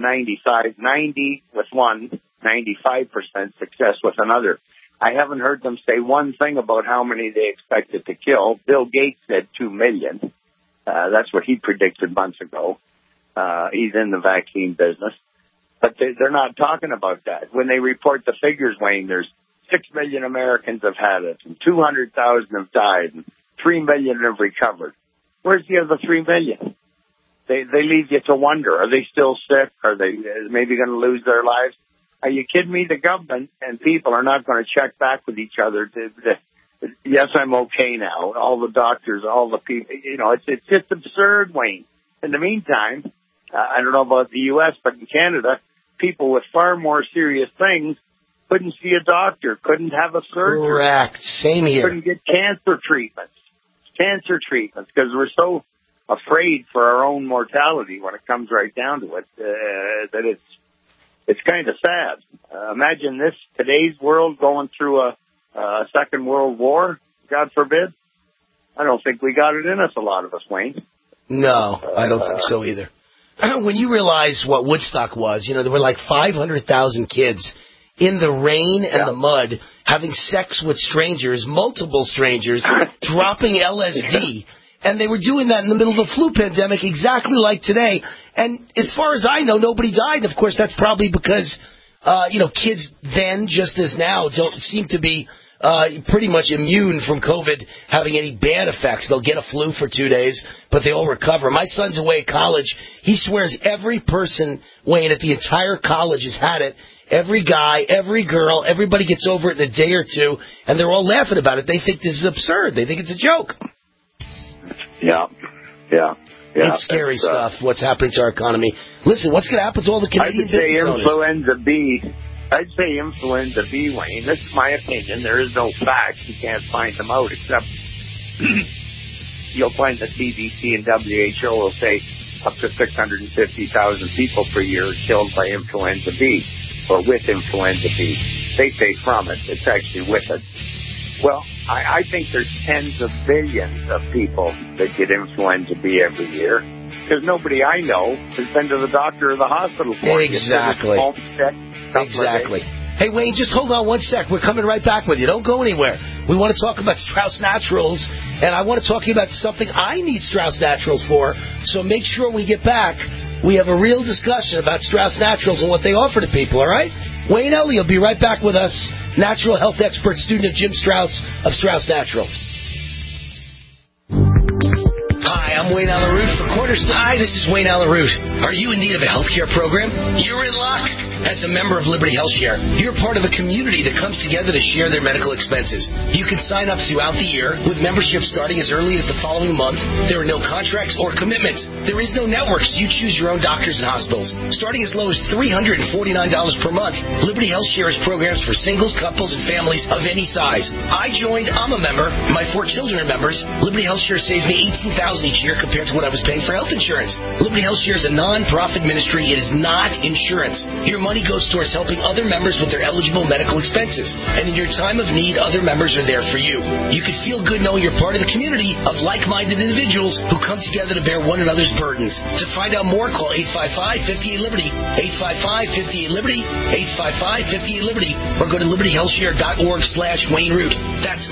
Speaker 17: 90 with one, 95% success with another. I haven't heard them say one thing about how many they expected to kill. Bill Gates said 2 million. That's what he predicted months ago. He's in the vaccine business. But they're not talking about that. When they report the figures, Wayne, there's 6 million Americans have had it, and 200,000 have died, and 3 million have recovered. Where's the other 3 million? They leave you to wonder. Are they still sick? Are they maybe going to lose their lives? Are you kidding me? The government and people are not going to check back with each other. Yes, I'm okay now. All the doctors, all the people, it's just absurd, Wayne. In the meantime, I don't know about the U.S., but in Canada, people with far more serious things couldn't see a doctor, couldn't have a surgery.
Speaker 3: Correct. Same here.
Speaker 17: Couldn't get cancer treatments, because we're so afraid for our own mortality when it comes right down to it, that it's kind of sad. Imagine today's world going through a Second World War, God forbid. I don't think we got it in us, a lot of us, Wayne.
Speaker 3: No, I don't think so either. when you realize what Woodstock was, there were like 500,000 kids in the rain and the mud having sex with strangers, multiple strangers, dropping LSD. And they were doing that in the middle of the flu pandemic exactly like today. And as far as I know, nobody died. And, of course, that's probably because, kids then, just as now, don't seem to be pretty much immune from COVID having any bad effects. They'll get a flu for 2 days, but they all recover. My son's away at college. He swears every person, Wayne, at the entire college has had it. Every guy, every girl, everybody gets over it in a day or two, and they're all laughing about it. They think this is absurd. They think it's a joke.
Speaker 17: Yeah.
Speaker 3: It's scary stuff, what's happening to our economy. Listen, what's going to happen to all the Canadian business owners?
Speaker 17: I'd say influenza B, Wayne. This is my opinion. There is no facts. You can't find them out, except you'll find the CDC and WHO will say up to 650,000 people per year are killed by influenza B or with influenza B. They say from it. It's actually with it. Well, I think there's tens of billions of people that get influenza B every year because nobody I know has been to the doctor or the hospital for it.
Speaker 3: Exactly. Hey, Wayne, just hold on one sec. We're coming right back with you. Don't go anywhere. We want to talk about Strauss Naturals, and I want to talk to you about something I need Strauss Naturals for. So make sure when we get back, we have a real discussion about Strauss Naturals and what they offer to people, all right? Wayne Elliott will be right back with us, natural health expert, student of Jim Strauss of Strauss Naturals. Hi, I'm Wayne Allyn Root for Cornerstone. Hi, this is Wayne Allyn Root. Are you in need of a healthcare program? You're in luck. As a member of Liberty HealthShare, you're part of a community that comes together to share their medical expenses. You can sign up throughout the year with membership starting as early as the following month. There are no contracts or commitments. There is no network, so you choose your own doctors and hospitals. Starting as low as $349 per month, Liberty HealthShare has programs for singles, couples, and families of any size. I joined. I'm a member. My 4 children are members. Liberty HealthShare saves me $18,000 each year compared to what I was paying for health insurance. Liberty HealthShare is a non-profit ministry. It is not insurance. Your money goes towards helping other members with their eligible medical expenses. And in your time of need, other members are there for you. You can feel good knowing you're part of the community of like-minded individuals who come together to bear one another's burdens. To find out more, call 855-58-LIBERTY, 855-58-LIBERTY, 855-58-LIBERTY, or go to libertyhealthshare.org/Wayne Root. That's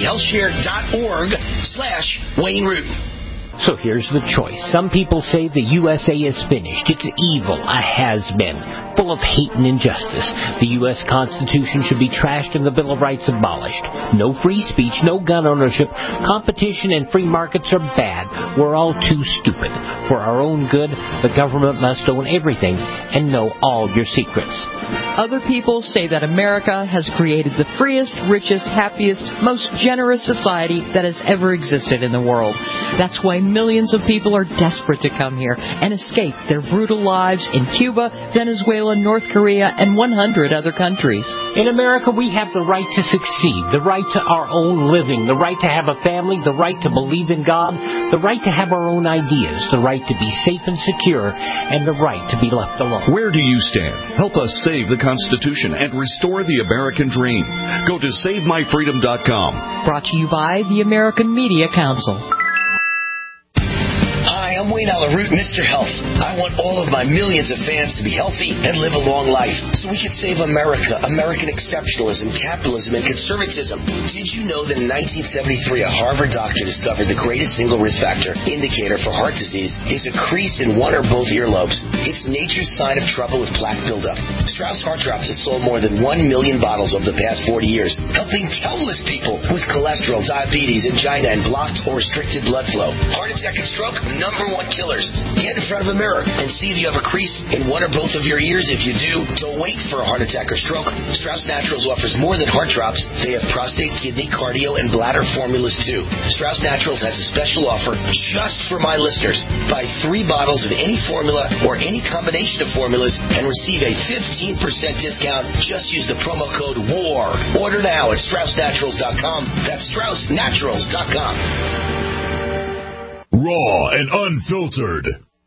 Speaker 3: libertyhealthshare.org/Wayne Root.
Speaker 4: So here's the choice. Some people say the USA is finished. It's evil, a has-been, full of hate and injustice. The U.S. Constitution should be trashed and the Bill of Rights abolished. No free speech, no gun ownership. Competition and free markets are bad. We're all too stupid. For our own good, the government must own everything and know all your secrets.
Speaker 18: Other people say that America has created the freest, richest, happiest, most generous society that has ever existed in the world. That's why millions of people are desperate to come here and escape their brutal lives in Cuba, Venezuela, North Korea, and 100 other countries.
Speaker 4: In America, we have the right to succeed, the right to our own living, the right to have a family, the right to believe in God, the right to have our own ideas, the right to be safe and secure, and the right to be left alone.
Speaker 2: Where do you stand? Help us save the Constitution and restore the American dream. Go to SaveMyFreedom.com.
Speaker 18: Brought to you by the American Media Council.
Speaker 3: Hi, I'm Wayne Allyn Root, Mr. Health. I want all of my millions of fans to be healthy and live a long life so we can save America, American exceptionalism, capitalism, and conservatism. Did you know that in 1973 a Harvard doctor discovered the greatest single risk factor indicator for heart disease is a crease in one or both earlobes? It's nature's sign of trouble with plaque buildup. Strauss Heart Drops has sold more than 1 million bottles over the past 40 years, helping countless people with cholesterol, diabetes, angina, and blocked or restricted blood flow. Heart attack and stroke, #1 killers. Get in front of a mirror and see if you have a crease in one or both of your ears. If you do, don't wait for a heart attack or stroke. Strauss Naturals offers more than heart drops. They have prostate, kidney, cardio, and bladder formulas too. Strauss Naturals has a special offer just for my listeners. Buy 3 bottles of any formula or any combination of formulas and receive a 15% discount. Just use the promo code WAR. Order now at StraussNaturals.com. That's StraussNaturals.com.
Speaker 2: Raw and unfiltered.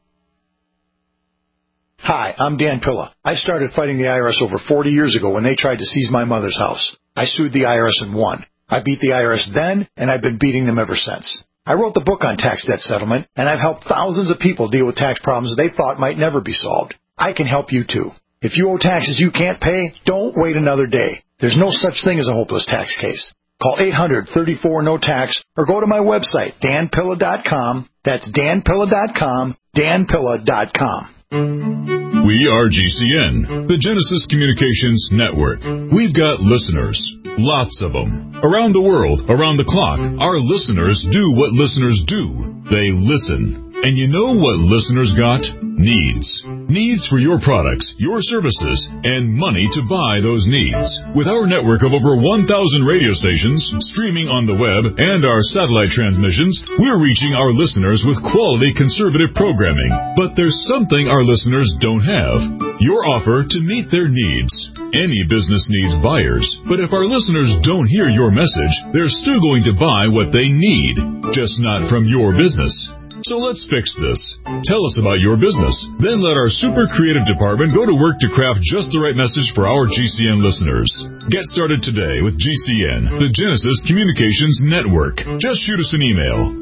Speaker 19: Hi, I'm Dan Pilla. I started fighting the IRS over 40 years ago when they tried to seize my mother's house. I sued the IRS and won. I beat the IRS then, and I've been beating them ever since. I wrote the book on tax debt settlement, and I've helped thousands of people deal with tax problems they thought might never be solved. I can help you too. If you owe taxes you can't pay, don't wait another day. There's no such thing as a hopeless tax case. Call 800-34-NO-TAX or go to my website, danpilla.com. That's danpilla.com, danpilla.com.
Speaker 2: We are GCN, the Genesis Communications Network. We've got listeners, lots of them. Around the world, around the clock, our listeners do what listeners do. They listen. And you know what listeners got? Needs. Needs for your products, your services, and money to buy those needs. With our network of over 1,000 radio stations, streaming on the web, and our satellite transmissions, we're reaching our listeners with quality conservative programming. But there's something our listeners don't have. Your offer to meet their needs. Any business needs buyers, but if our listeners don't hear your message, they're still going to buy what they need, just not from your business. So let's fix this. Tell us about your business. Then let our super creative department go to work to craft just the right message for our GCN listeners. Get started today with GCN, the Genesis Communications Network. Just shoot us an email.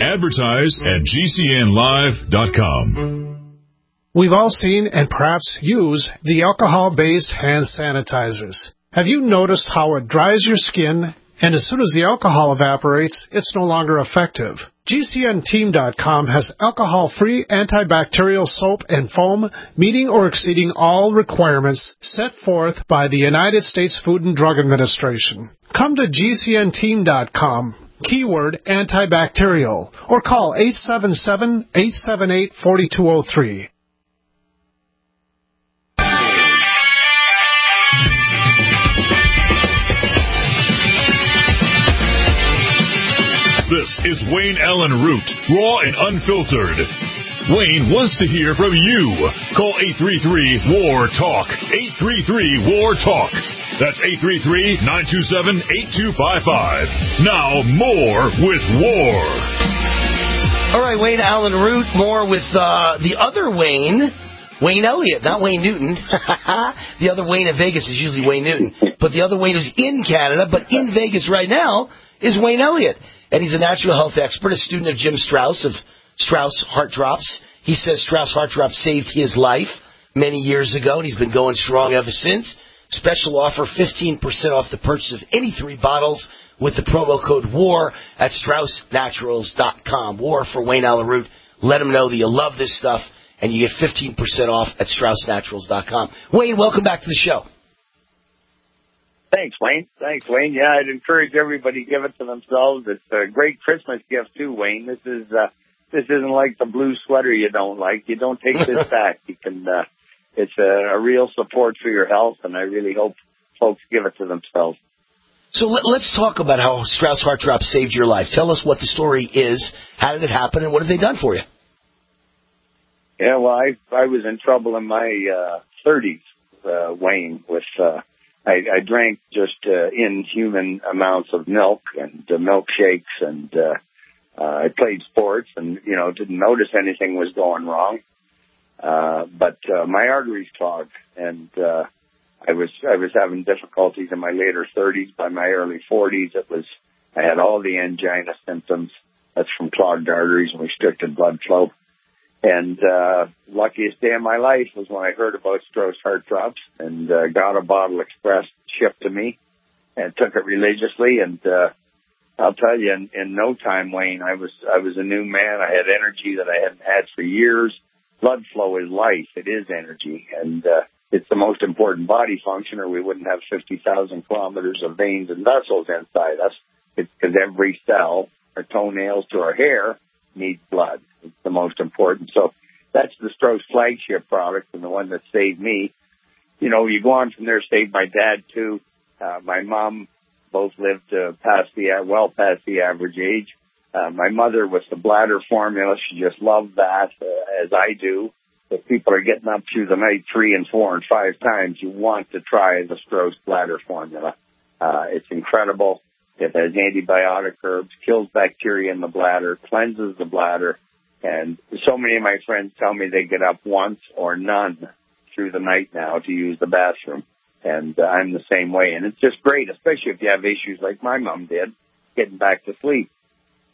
Speaker 2: Advertise@gcnlive.com.
Speaker 20: We've all seen and perhaps use the alcohol-based hand sanitizers. Have you noticed how it dries your skin, and as soon as the alcohol evaporates, it's no longer effective? GCNteam.com has alcohol-free antibacterial soap and foam meeting or exceeding all requirements set forth by the United States Food and Drug Administration. Come to GCNteam.com, keyword antibacterial, or call 877-878-4203.
Speaker 2: This is Wayne Allen Root, raw and unfiltered. Wayne wants to hear from you. Call 833-WAR-TALK. 833-WAR-TALK. That's 833-927-8255. Now, more with War.
Speaker 3: All right, Wayne Allen Root, more with the other Wayne Elliott, not Wayne Newton. The other Wayne in Vegas is usually Wayne Newton. But the other Wayne who's in Canada, but in Vegas right now, is Wayne Elliott. And he's a natural health expert, a student of Jim Strauss of Strauss Heart Drops. He says Strauss Heart Drops saved his life many years ago, and he's been going strong ever since. Special offer, 15% off the purchase of any 3 bottles with the promo code WAR at StraussNaturals.com. WAR for Wayne Allen Root. Let him know that you love this stuff, and you get 15% off at StraussNaturals.com. Wayne, welcome back to the show.
Speaker 17: Thanks, Wayne. Yeah, I'd encourage everybody to give it to themselves. It's a great Christmas gift too, Wayne. This isn't like the blue sweater you don't like. You don't take this back. You can. It's a real support for your health, and I really hope folks give it to themselves.
Speaker 3: So let's talk about how Strauss Heart Drops saved your life. Tell us what the story is. How did it happen, and what have they done for you?
Speaker 17: Yeah, well, I was in trouble in my 30s, Wayne, with. I drank just inhuman amounts of milk and milkshakes, and I played sports, and didn't notice anything was going wrong. But my arteries clogged, and I was having difficulties in my later 30s. By my early 40s, I had all the angina symptoms. That's from clogged arteries and restricted blood flow. And luckiest day of my life was when I heard about Strauss Heart Drops and got a bottle express shipped to me and took it religiously. And I'll tell you, in no time, Wayne, I was a new man. I had energy that I hadn't had for years. Blood flow is life. It is energy. And it's the most important body function, or we wouldn't have 50,000 kilometers of veins and vessels inside us. It's because every cell, our toenails to our hair, needs blood. It's the most important. So that's the Strauss flagship product and the one that saved me. You go on from there, saved my dad too. My mom both lived past the average age. My mother with the bladder formula, she just loved that, as I do. If people are getting up through the night 3 and 4 and 5 times, you want to try the Strauss bladder formula. It's incredible. It has antibiotic herbs, kills bacteria in the bladder, cleanses the bladder. And so many of my friends tell me they get up once or none through the night now to use the bathroom. And I'm the same way. And it's just great, especially if you have issues like my mom did, getting back to sleep.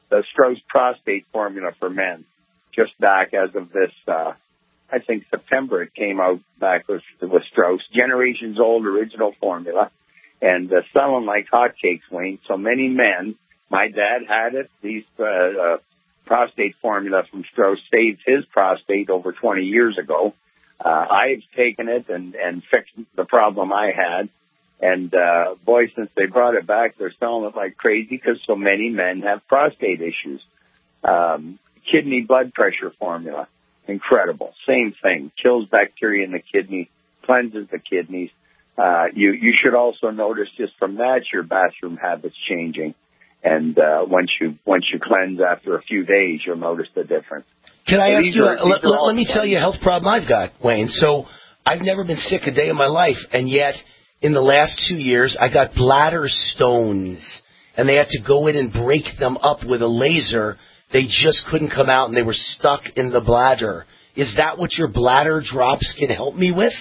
Speaker 17: the Strauss prostate formula for men, just back as of this, I think September it came out back with Strauss, generations old original formula, and selling like hotcakes, Wayne. So many men, my dad had it, these prostate formula from Strauss saved his prostate over 20 years ago. I've taken it and fixed the problem I had. And, boy, since they brought it back, they're selling it like crazy because so many men have prostate issues. Kidney blood pressure formula, incredible. Same thing, kills bacteria in the kidney, cleanses the kidneys. You should also notice just from that your bathroom habits changing. And once you cleanse after a few days, you'll notice the difference.
Speaker 3: Can I ask you, let me tell you a health problem I've got, Wayne. So I've never been sick a day in my life, and yet in the last 2 years I got bladder stones, and they had to go in and break them up with a laser. They just couldn't come out, and they were stuck in the bladder. Is that what your bladder drops can help me with?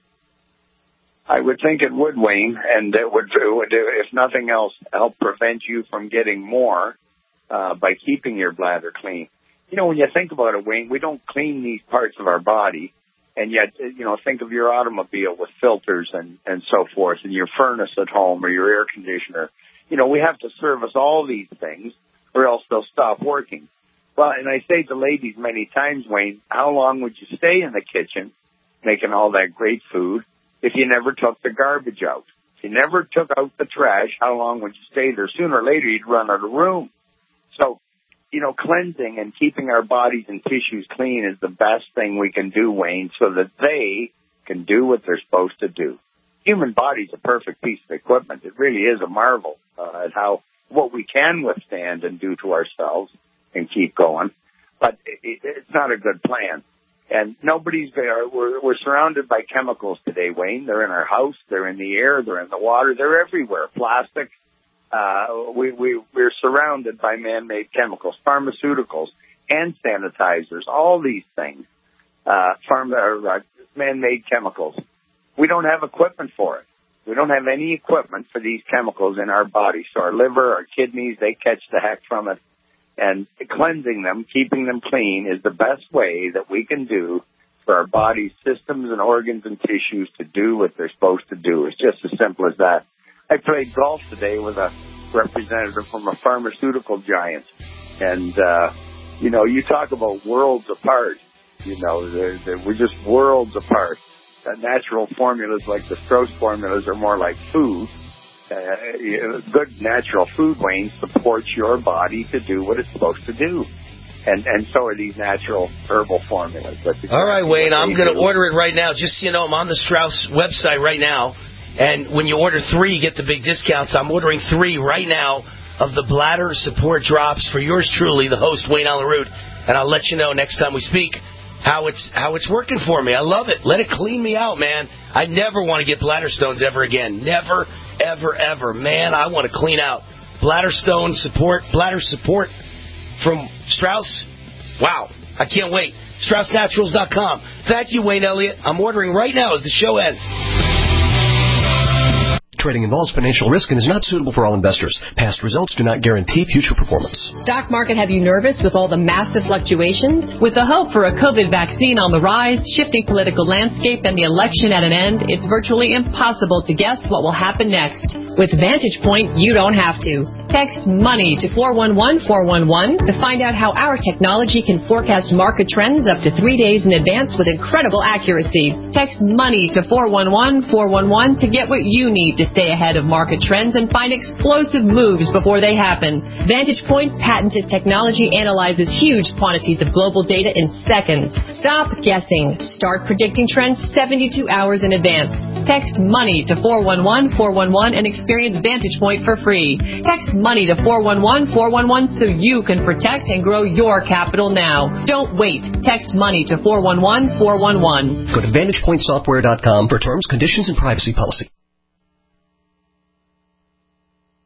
Speaker 17: I would think it would, Wayne, and it would, if nothing else, help prevent you from getting more by keeping your bladder clean. You know, when you think about it, Wayne, we don't clean these parts of our body, and yet, you know, think of your automobile with filters and so forth, and your furnace at home or your air conditioner. You know, we have to service all these things, or else they'll stop working. Well, and I say to ladies many times, Wayne, how long would you stay in the kitchen making all that great food if you never took the garbage out? If you never took out the trash, how long would you stay there? Sooner or later, you'd run out of room. So, you know, cleansing and keeping our bodies and tissues clean is the best thing we can do, Wayne, so that they can do what they're supposed to do. Human body's a perfect piece of equipment. It really is a marvel at what we can withstand and do to ourselves and keep going. But it's not a good plan. And nobody's there. We're surrounded by chemicals today, Wayne. They're in our house. They're in the air. They're in the water. They're everywhere. Plastic. We're surrounded by man-made chemicals, pharmaceuticals, hand sanitizers, all these things, man-made chemicals. We don't have equipment for it. We don't have any equipment for these chemicals in our body. So our liver, our kidneys, they catch the heck from it. And cleansing them, keeping them clean is the best way that we can do for our body's systems and organs and tissues to do what they're supposed to do. It's just as simple as that. I played golf today with a representative from a pharmaceutical giant. And, you know, you talk about worlds apart. You know, we're just worlds apart. Natural formulas like the Strauss formulas are more like food. Good natural food, Wayne, supports your body to do what it's supposed to do. And so are these natural herbal formulas. Exactly.
Speaker 3: All right, Wayne, I'm going to order it right now. Just so you know, I'm on the Strauss website right now. And when you order 3, you get the big discounts. I'm ordering 3 right now of the bladder support drops for yours truly, the host, Wayne Allyn Root. And I'll let you know next time we speak how it's working for me. I love it. Let it clean me out, man. I never want to get bladder stones ever again. Never, ever, ever. Man, I want to clean out. Bladder support from Strauss. Wow. I can't wait. StraussNaturals.com. Thank you, Wayne Elliott. I'm ordering right now as the show ends.
Speaker 21: Trading involves financial risk and is not suitable for all investors. Past results do not guarantee future performance.
Speaker 22: Stock market have you nervous with all the massive fluctuations? With the hope for a COVID vaccine on the rise, shifting political landscape, and the election at an end, it's virtually impossible to guess what will happen next. With Vantage Point, you don't have to. Text MONEY to 411411 to find out how our technology can forecast market trends up to 3 days in advance with incredible accuracy. Text MONEY to 411411 to get what you need to stay ahead of market trends and find explosive moves before they happen. Vantage Point's patented technology analyzes huge quantities of global data in seconds. Stop guessing. Start predicting trends 72 hours in advance. Text MONEY to 411411 and experience Vantage Point for free. Text MONEY to 411411 so you can protect and grow your capital now. Don't wait. Text MONEY to 411411.
Speaker 21: Go to VantagePointSoftware.com for terms, conditions, and privacy policy.